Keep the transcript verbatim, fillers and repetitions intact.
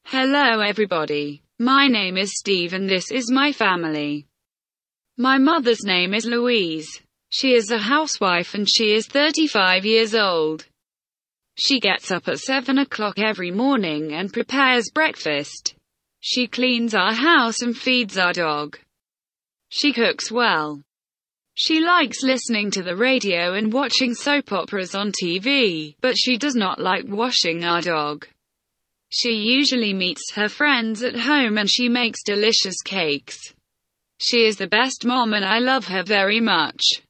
Hello everybody. My name is Steve and this is my family. My mother's name is Louise. She is a housewife and she is thirty-five years old. She gets up at seven o'clock every morning and prepares breakfast. She cleans our house and feeds our dog. She cooks well. She likes listening to the radio and watching soap operas on T V, but she does not like washing our dog. She usually meets her friends at home and she makes delicious cakes. She is the best mom and I love her very much.